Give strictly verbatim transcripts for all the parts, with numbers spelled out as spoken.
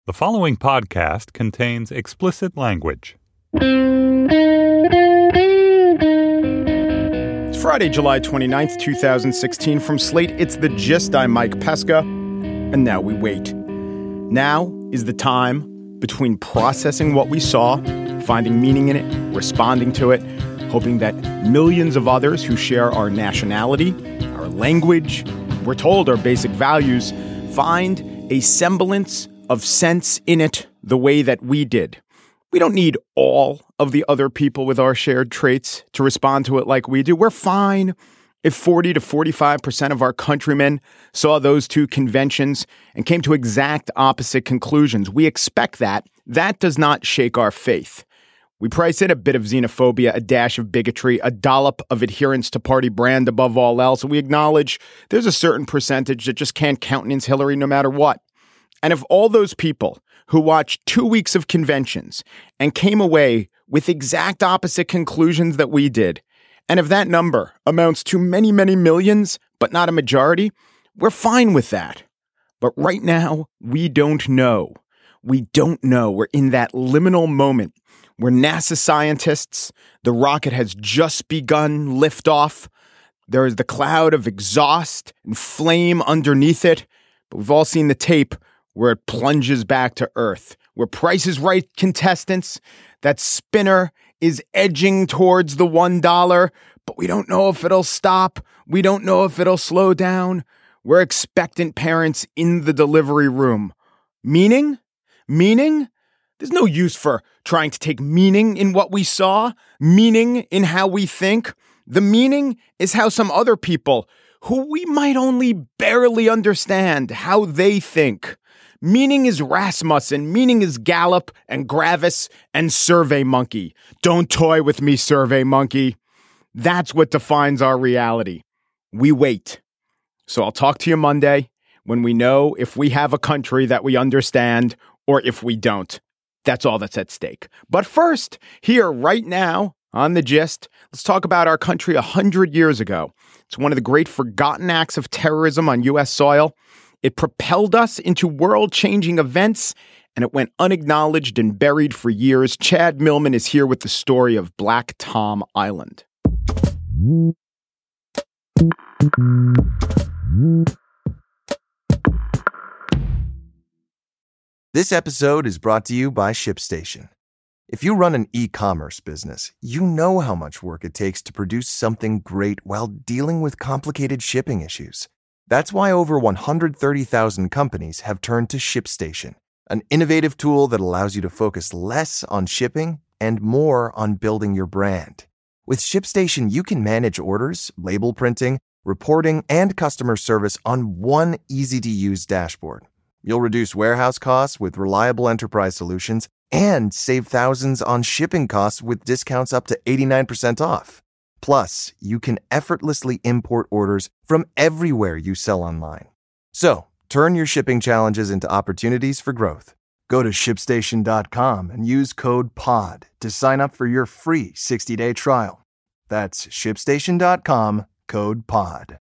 The following podcast contains explicit language. It's Friday, July twenty-ninth, twenty sixteen. From Slate, it's The Gist. I'm Mike Pesca. And now we wait. Now is the time between processing what we saw, finding meaning in it, responding to it, hoping that millions of others who share our nationality, our language, we're told our basic values, find a semblance of sense in it the way that we did. We don't need all of the other people with our shared traits to respond to it like we do. We're fine if forty to forty-five percent of our countrymen saw those two conventions and came to exact opposite conclusions. We expect that. That does not shake our faith. We price in a bit of xenophobia, a dash of bigotry, a dollop of adherence to party brand above all else. We acknowledge there's a certain percentage that just can't countenance Hillary no matter what. And if all those people who watched two weeks of conventions and came away with exact opposite conclusions that we did, and if that number amounts to many, many millions, but not a majority, we're fine with that. But right now, we don't know. We don't know. We're in that liminal moment where NASA scientists, the rocket has just begun liftoff. There is the cloud of exhaust and flame underneath it. But we've all seen the tape where it plunges back to Earth, where Price is Right contestants, that spinner is edging towards the one dollar, but we don't know if it'll stop. We don't know if it'll slow down. We're expectant parents in the delivery room. Meaning? Meaning? There's no use for trying to take meaning in what we saw, meaning in how we think. The meaning is how some other people, who we might only barely understand how they think. Meaning is Rasmussen, meaning is Gallup and Gravis and Survey Monkey. Don't toy with me, Survey Monkey. That's what defines our reality. We wait. So I'll talk to you Monday when we know if we have a country that we understand or if we don't. That's all that's at stake. But first, here right now on The Gist, let's talk about our country a hundred years ago. It's one of the great forgotten acts of terrorism on U S soil. It propelled us into world-changing events, and it went unacknowledged and buried for years. Chad Millman is here with the story of Black Tom Island. This episode is brought to you by ShipStation. If you run an e-commerce business, you know how much work it takes to produce something great while dealing with complicated shipping issues. That's why over one hundred thirty thousand companies have turned to ShipStation, an innovative tool that allows you to focus less on shipping and more on building your brand. With ShipStation, you can manage orders, label printing, reporting, and customer service on one easy-to-use dashboard. You'll reduce warehouse costs with reliable enterprise solutions and save thousands on shipping costs with discounts up to eighty-nine percent off. Plus, you can effortlessly import orders from everywhere you sell online. So, turn your shipping challenges into opportunities for growth. Go to ship station dot com and use code P O D to sign up for your free sixty-day trial. That's ship station dot com, code P O D.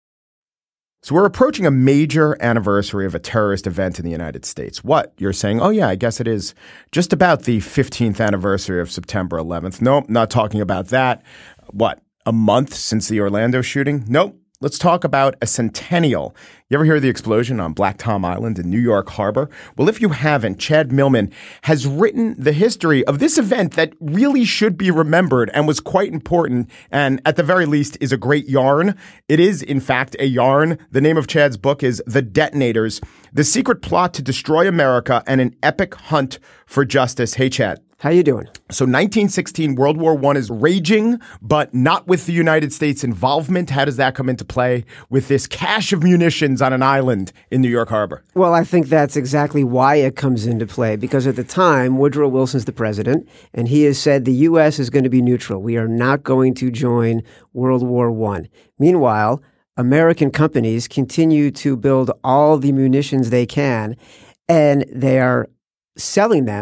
So we're approaching a major anniversary of a terrorist event in the United States. What? You're saying, oh yeah, I guess it is just about the fifteenth anniversary of September eleventh. Nope, not talking about that. What? A month since the Orlando shooting? Nope. Let's talk about a centennial. You ever hear of the explosion on Black Tom Island in New York Harbor? Well, if you haven't, Chad Millman has written the history of this event that really should be remembered and was quite important and at the very least is a great yarn. It is, in fact, a yarn. The name of Chad's book is The Detonators, The Secret Plot to Destroy America and an Epic Hunt for Justice. Hey, Chad. How you doing? So nineteen sixteen, World War One is raging, but not with the United States involvement. How does that come into play with this cache of munitions on an island in New York Harbor? Well, I think that's exactly why it comes into play, because at the time, Woodrow Wilson's the president, and he has said the U S is going to be neutral. We are not going to join World War One. Meanwhile, American companies continue to build all the munitions they can, and they are selling them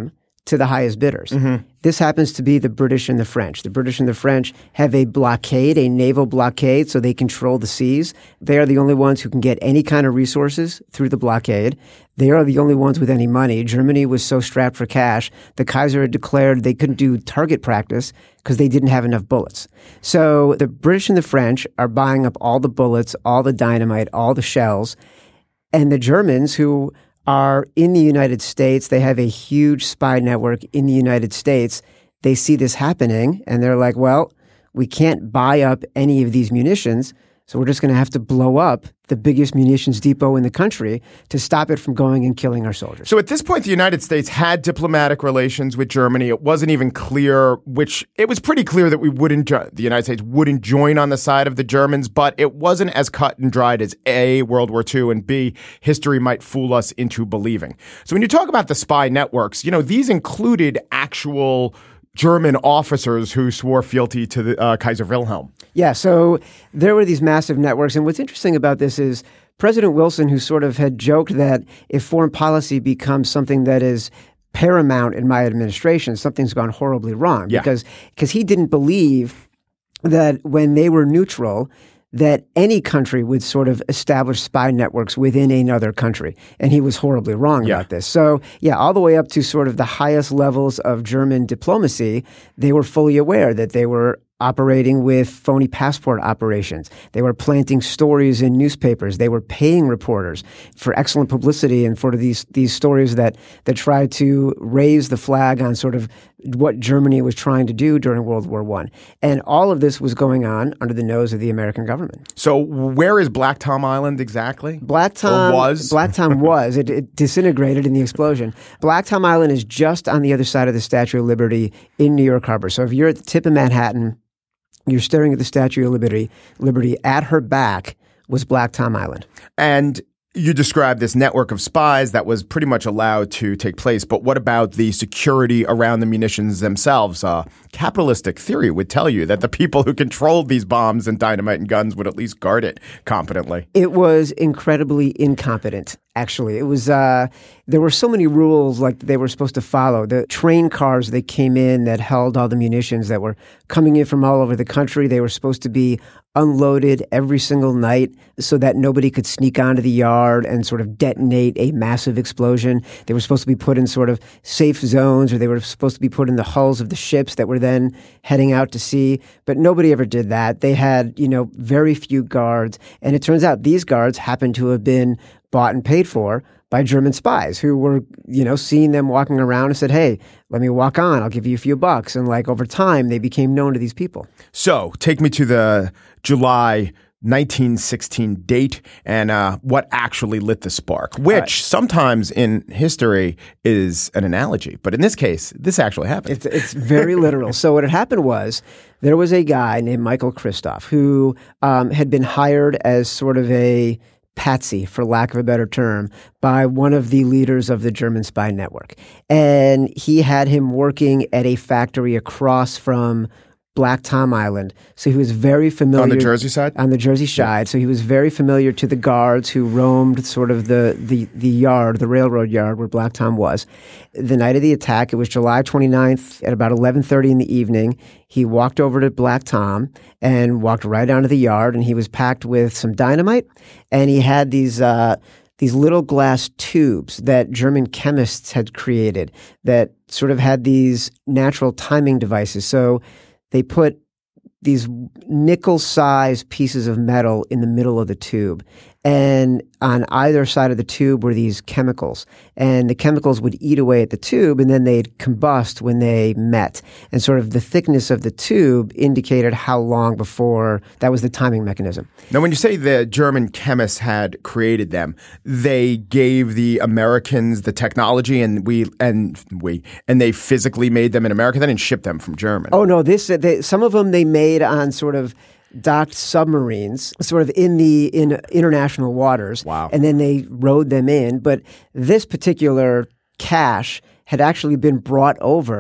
to the highest bidders. Mm-hmm. This happens to be the British and the French. The British and the French have a blockade, a naval blockade, so they control the seas. They are the only ones who can get any kind of resources through the blockade. They are the only ones with any money. Germany was so strapped for cash, the Kaiser had declared they couldn't do target practice because they didn't have enough bullets. So the British and the French are buying up all the bullets, all the dynamite, all the shells. And the Germans, who are in the United States, they have a huge spy network in the United States. They see this happening and they're like, well, we can't buy up any of these munitions, so we're just going to have to blow up the biggest munitions depot in the country to stop it from going and killing our soldiers. So at this point, the United States had diplomatic relations with Germany. It wasn't even clear which it was pretty clear that we wouldn't, the United States wouldn't join on the side of the Germans, but it wasn't as cut and dried as A, World War Two, and B, history might fool us into believing. So when you talk about the spy networks, you know, these included actual German officers who swore fealty to the uh, Kaiser Wilhelm. Yeah, so there were these massive networks. And what's interesting about this is President Wilson, who sort of had joked that if foreign policy becomes something that is paramount in my administration, something's gone horribly wrong. Yeah. Because because he didn't believe that when they were neutral, that any country would sort of establish spy networks within another country. And he was horribly wrong yeah. about this. So, yeah, all the way up to sort of the highest levels of German diplomacy, they were fully aware that they were operating with phony passport operations. They were planting stories in newspapers. They were paying reporters for excellent publicity and for these these stories that that tried to raise the flag on sort of what Germany was trying to do during World War One. And all of this was going on under the nose of the American government. So where is Black Tom Island exactly? Black Tom or was? Black Tom was. It, it disintegrated in the explosion. Black Tom Island is just on the other side of the Statue of Liberty in New York Harbor. So if you're at the tip of Manhattan, you're staring at the Statue of Liberty. Liberty at her back was Black Tom Island. And you described this network of spies that was pretty much allowed to take place. But what about the security around the munitions themselves? Uh, capitalistic theory would tell you that the people who controlled these bombs and dynamite and guns would at least guard it competently. It was incredibly incompetent. Actually, it was, uh, there were so many rules like they were supposed to follow. The train cars that came in that held all the munitions that were coming in from all over the country, they were supposed to be unloaded every single night so that nobody could sneak onto the yard and sort of detonate a massive explosion. They were supposed to be put in sort of safe zones, or they were supposed to be put in the hulls of the ships that were then heading out to sea. But nobody ever did that. They had, you know, very few guards. And it turns out these guards happened to have been bought and paid for by German spies who were, you know, seeing them walking around and said, hey, let me walk on. I'll give you a few bucks. And like over time, they became known to these people. So take me to the July nineteen sixteen date and uh, what actually lit the spark, which right. sometimes in history is an analogy. But in this case, this actually happened. It's, it's very literal. So what had happened was there was a guy named Michael Christoph who um, had been hired as sort of a patsy, for lack of a better term, by one of the leaders of the German spy network. And he had him working at a factory across from Black Tom Island. So he was very familiar. On the Jersey side? On the Jersey side. Yeah. So he was very familiar to the guards who roamed sort of the, the, the yard, the railroad yard where Black Tom was. The night of the attack, it was July twenty-ninth at about eleven thirty in the evening. He walked over to Black Tom and walked right onto the yard, and he was packed with some dynamite. And he had these uh, these little glass tubes that German chemists had created that sort of had these natural timing devices. So they put these nickel-sized pieces of metal in the middle of the tube. And on either side of the tube were these chemicals. And the chemicals would eat away at the tube, and then they'd combust when they met. And sort of the thickness of the tube indicated how long before that was the timing mechanism. Now, when you say the German chemists had created them, they gave the Americans the technology, and we and we and they physically made them in America. They didn't ship them from Germany. Oh no, this they, some of them they made on sort of docked submarines, sort of in the in international waters. Wow. And then they rowed them in. But this particular cache had actually been brought over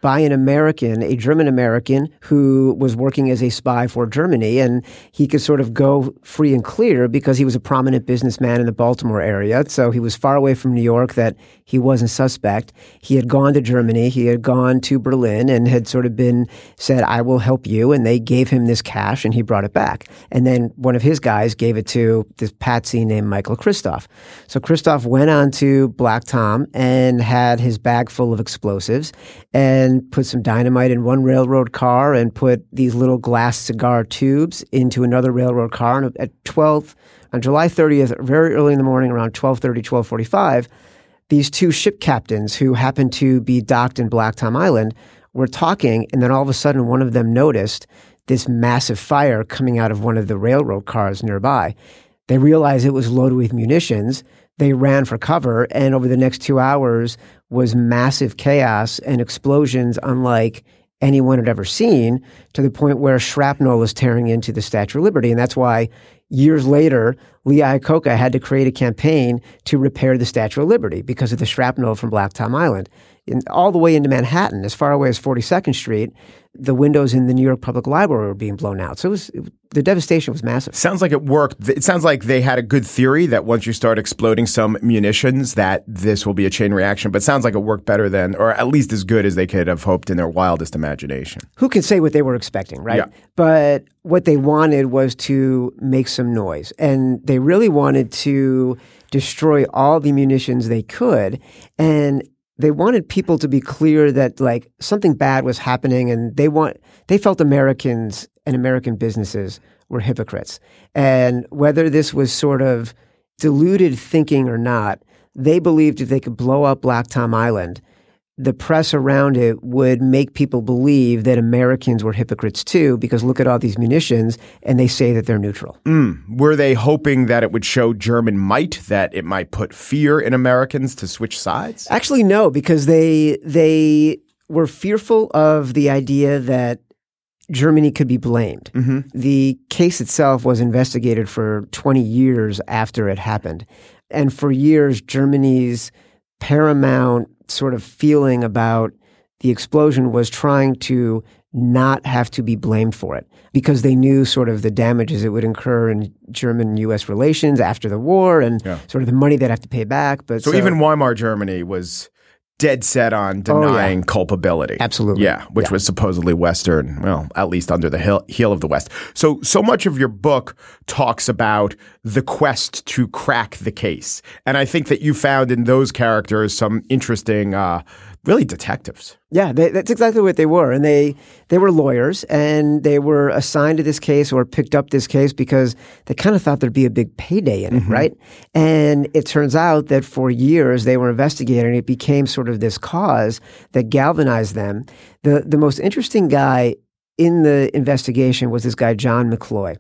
by an American, a German American who was working as a spy for Germany. And he could sort of go free and clear because he was a prominent businessman in the Baltimore area. So he was far away from New York that he wasn't suspect. He had gone to Germany. He had gone to Berlin and had sort of been said, I will help you. And they gave him this cash and he brought it back. And then one of his guys gave it to this patsy named Michael Kristof. So Kristof went on to Black Tom and had his bag full of explosives and put some dynamite in one railroad car and put these little glass cigar tubes into another railroad car. And at twelve, on July thirtieth, very early in the morning, around twelve thirty, twelve forty-five, these two ship captains who happened to be docked in Black Tom Island were talking, and then all of a sudden one of them noticed this massive fire coming out of one of the railroad cars nearby. They realized it was loaded with munitions. They ran for cover, and over the next two hours was massive chaos and explosions unlike anyone had ever seen, to the point where shrapnel was tearing into the Statue of Liberty. And that's why years later, Lee Iacocca had to create a campaign to repair the Statue of Liberty because of the shrapnel from Black Tom Island. In, all the way into Manhattan, as far away as forty-second Street, the windows in the New York Public Library were being blown out. So it was, it, the devastation was massive. Sounds like it worked. It sounds like they had a good theory that once you start exploding some munitions, that this will be a chain reaction. But it sounds like it worked better than, or at least as good as they could have hoped in their wildest imagination. Who can say what they were expecting, right? Yeah. But what they wanted was to make some noise. And they really wanted to destroy all the munitions they could. And they wanted people to be clear that like something bad was happening, and they want they felt Americans and American businesses were hypocrites. And whether this was sort of deluded thinking or not, they believed if they could blow up Black Tom Island, the press around it would make people believe that Americans were hypocrites too, because look at all these munitions, and they say that they're neutral. Mm. Were they hoping that it would show German might, that it might put fear in Americans to switch sides? Actually, no, because they they were fearful of the idea that Germany could be blamed. Mm-hmm. The case itself was investigated for twenty years after it happened. And for years, Germany's paramount sort of feeling about the explosion was trying to not have to be blamed for it, because they knew sort of the damages it would incur in German U S relations after the war and yeah. sort of the money they'd have to pay back. But so, so even Weimar Germany was dead set on denying oh, yeah. culpability. Absolutely. Yeah, which yeah. was supposedly Western, well, at least under the heel, heel of the West. So, so much of your book talks about the quest to crack the case. And I think that you found in those characters some interesting, uh, really detectives. Yeah, they, that's exactly what they were. And they they were lawyers, and they were assigned to this case or picked up this case because they kind of thought there'd be a big payday in it, mm-hmm. right? And it turns out that for years they were investigating. It became sort of this cause that galvanized them. The, the most interesting guy in the investigation was this guy, John McCloy,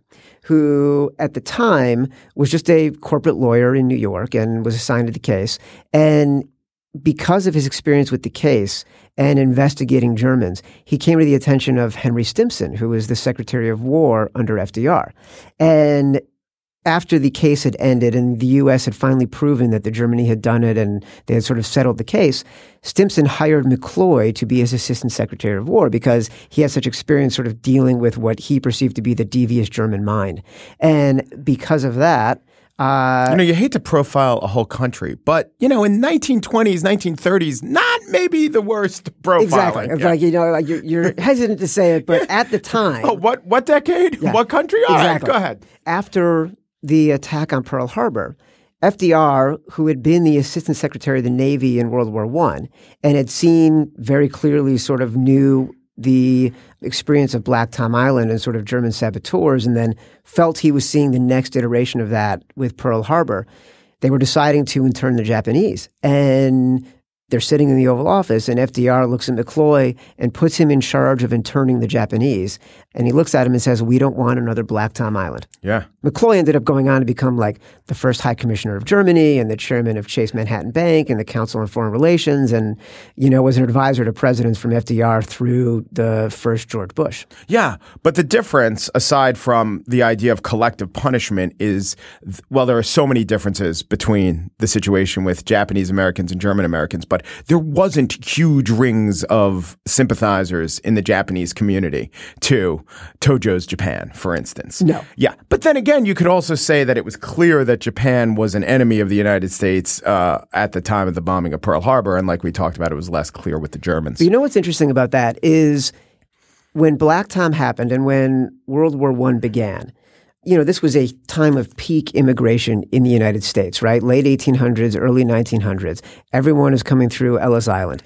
who at the time was just a corporate lawyer in New York and was assigned to the case. And because of his experience with the case and investigating Germans, he came to the attention of Henry Stimson, who was the Secretary of War under F D R. And after the case had ended and the U S had finally proven that the Germany had done it and they had sort of settled the case, Stimson hired McCloy to be his Assistant Secretary of War because he had such experience sort of dealing with what he perceived to be the devious German mind. And because of that, Uh, you know, you hate to profile a whole country, but, you know, in nineteen twenties, nineteen thirties, not maybe the worst profiling. Exactly. Yeah. Like, you know, like you're, you're hesitant to say it, but at the time. Oh, what, what decade? Yeah. What country? All exactly. right, go ahead. After the attack on Pearl Harbor, F D R, who had been the Assistant Secretary of the Navy in World War One and had seen very clearly, sort of knew the experience of Black Tom Island and sort of German saboteurs, and then felt he was seeing the next iteration of that with Pearl Harbor, they were deciding to intern the Japanese. And they're sitting in the Oval Office, and F D R looks at McCloy and puts him in charge of interning the Japanese. And he looks at him and says, "We don't want another Black Tom Island." Yeah. McCloy ended up going on to become like the first High Commissioner of Germany and the chairman of Chase Manhattan Bank and the Council on Foreign Relations, and, you know, was an advisor to presidents from F D R through the first George Bush. Yeah. But the difference, aside from the idea of collective punishment, is, well, there are so many differences between the situation with Japanese Americans and German Americans. but there wasn't huge rings of sympathizers in the Japanese community to Tojo's Japan, for instance. No. Yeah. But then again, you could also say that it was clear that Japan was an enemy of the United States uh, at the time of the bombing of Pearl Harbor. And like we talked about, it was less clear with the Germans. But you know what's interesting about that is when Black Tom happened and when World War One began, you know, this was a time of peak immigration in the United States, right? Late eighteen hundreds, early nineteen hundreds. Everyone is coming through Ellis Island.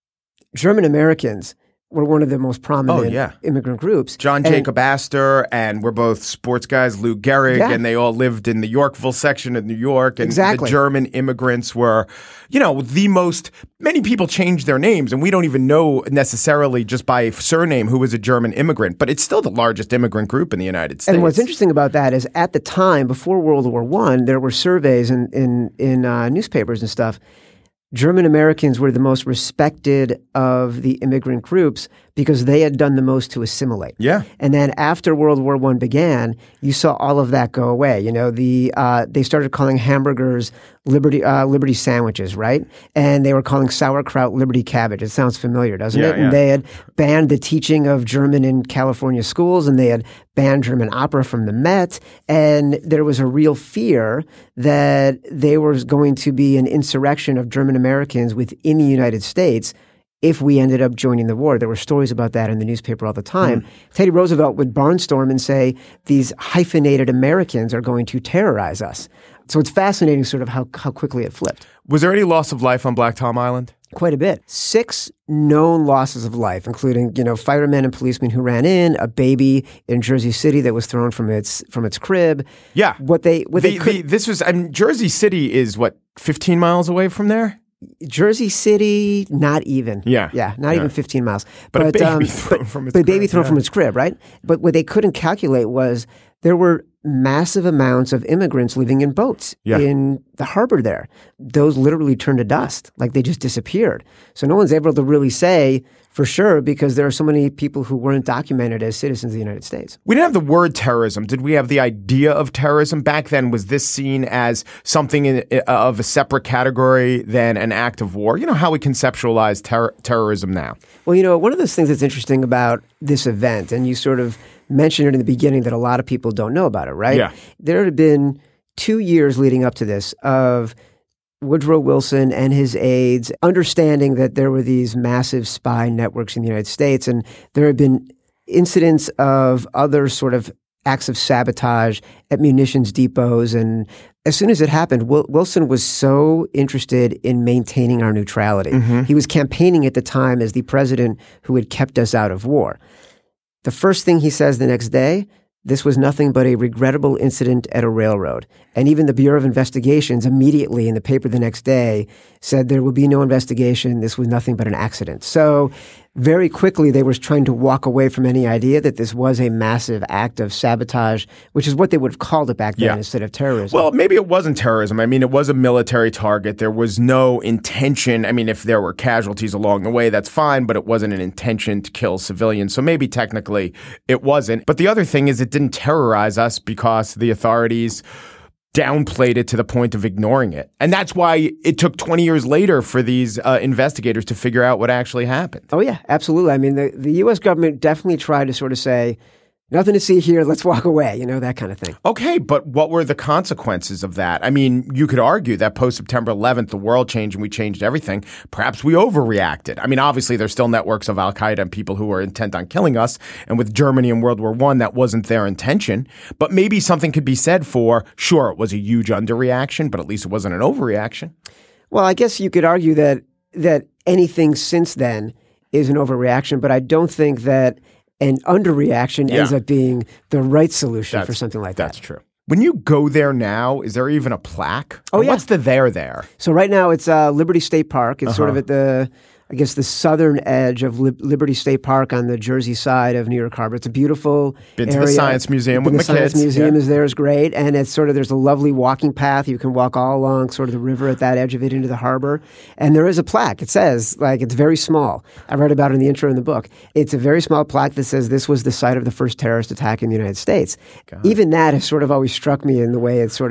German Americans were one of the most prominent oh, yeah. immigrant groups. John and, Jacob Astor, and we're both sports guys, Lou Gehrig, yeah. and they all lived in the Yorkville section of New York. And exactly. the German immigrants were, you know, the most, many people changed their names, and we don't even know necessarily just by surname who was a German immigrant, but it's still the largest immigrant group in the United States. And what's interesting about that is at the time, before World War One, there were surveys in, in, in uh, newspapers and stuff. German Americans were the most respected of the immigrant groups because they had done the most to assimilate. Yeah. And then after World War One began, you saw all of that go away. You know, the uh, they started calling hamburgers Liberty uh, Liberty sandwiches, right? And they were calling sauerkraut Liberty cabbage. It sounds familiar, doesn't yeah, it? Yeah. And they had banned the teaching of German in California schools, and they had banned German opera from the Met. And there was a real fear that there was going to be an insurrection of German Americans within the United States if we ended up joining the war. There were stories about that in the newspaper all the time. Mm. Teddy Roosevelt would barnstorm and say, these hyphenated Americans are going to terrorize us. So it's fascinating sort of how, how quickly it flipped. Was there any loss of life on Black Tom Island? Quite a bit. Six known losses of life, including, you know, firemen and policemen who ran in, a baby in Jersey City that was thrown from its from its crib. Yeah. What they what the, they could, the, this was I mean Jersey City is what fifteen miles away from there? Jersey City, not even. Yeah. Yeah, not yeah. even fifteen miles. But, but a baby um, thrown but, from its but crib. baby thrown yeah. from its crib, right? But what they couldn't calculate was there were massive amounts of immigrants living in boats yeah. in the harbor there. Those literally turned to dust, like they just disappeared. So no one's able to really say for sure because there are so many people who weren't documented as citizens of the United States. We didn't have the word terrorism. Did we have the idea of terrorism? Back then, was this seen as something in, uh, of a separate category than an act of war? You know how we conceptualize ter- terrorism now? Well, you know, one of those things that's interesting about this event, and you sort of mentioned it in the beginning that a lot of people don't know about it, right? Yeah. There had been two years leading up to this of Woodrow Wilson and his aides understanding that there were these massive spy networks in the United States, and there had been incidents of other sort of acts of sabotage at munitions depots. And as soon as it happened, Wil- Wilson was so interested in maintaining our neutrality. Mm-hmm. He was campaigning at the time as the president who had kept us out of war. The first thing he says the next day, this was nothing but a regrettable incident at a railroad. And even the Bureau of Investigations immediately in the paper the next day said there will be no investigation. This was nothing but an accident. So very quickly they were trying to walk away from any idea that this was a massive act of sabotage, which is what they would have called it back then yeah. instead of terrorism. Well, maybe it wasn't terrorism. I mean, it was a military target. There was no intention. I mean, if there were casualties along the way, that's fine, but it wasn't an intention to kill civilians. So maybe technically it wasn't. But the other thing is it didn't terrorize us because the authorities downplayed it to the point of ignoring it. And that's why it took twenty years later for these uh, investigators to figure out what actually happened. Oh, yeah, absolutely. I mean, the, the U S government definitely tried to sort of say, nothing to see here, let's walk away, you know, that kind of thing. Okay, but what were the consequences of that? I mean, you could argue that post-September eleventh, the world changed and we changed everything. Perhaps we overreacted. I mean, obviously, there's still networks of al-Qaeda and people who were intent on killing us. And with Germany in World War One, that wasn't their intention. But maybe something could be said for, sure, it was a huge underreaction, but at least it wasn't an overreaction. Well, I guess you could argue that that anything since then is an overreaction, but I don't think that an underreaction yeah. ends up being the right solution that's, for something like that. That's true. When you go there now, is there even a plaque? Oh, or yeah. What's the there there? So right now it's uh, Liberty State Park. It's uh-huh. sort of at the, I guess, the southern edge of Li- Liberty State Park on the Jersey side of New York Harbor. It's a beautiful Been area. to the Science Museum Been with the my Science kids. Museum yeah. is there is great. And it's sort of, there's a lovely walking path. You can walk all along sort of the river at that edge of it into the harbor. And there is a plaque. It says, like, it's very small. I read about it in the intro in the book. It's a very small plaque that says this was the site of the first terrorist attack in the United States. God. Even that has sort of always struck me in the way it's sort of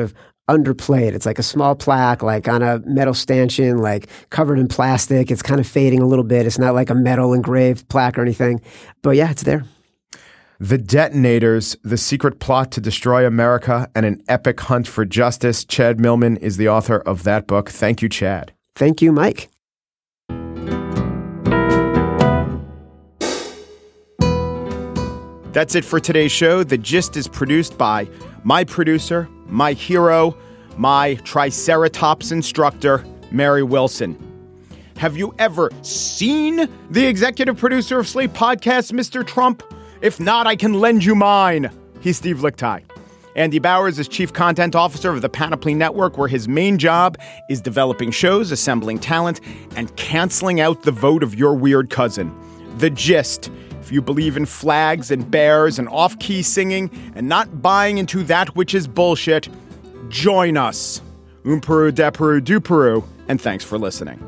underplayed. It's like a small plaque, like on a metal stanchion, like covered in plastic. It's kind of fading a little bit. It's not like a metal engraved plaque or anything. But yeah, it's there. The Detonators, The Secret Plot to Destroy America, and an Epic Hunt for Justice. Chad Millman is the author of that book. Thank you, Chad. Thank you, Mike. That's it for today's show. The Gist is produced by my producer, my hero, my Triceratops instructor, Mary Wilson. Have you ever seen the executive producer of Slate Podcasts, Mister Trump? If not, I can lend you mine. He's Steve Lickteig. Andy Bowers is chief content officer of the Panoply Network, where his main job is developing shows, assembling talent, and canceling out the vote of your weird cousin. The Gist. If you believe in flags and bears and off-key singing and not buying into that which is bullshit, join us. Um Peru, de Peru, du Peru, and thanks for listening.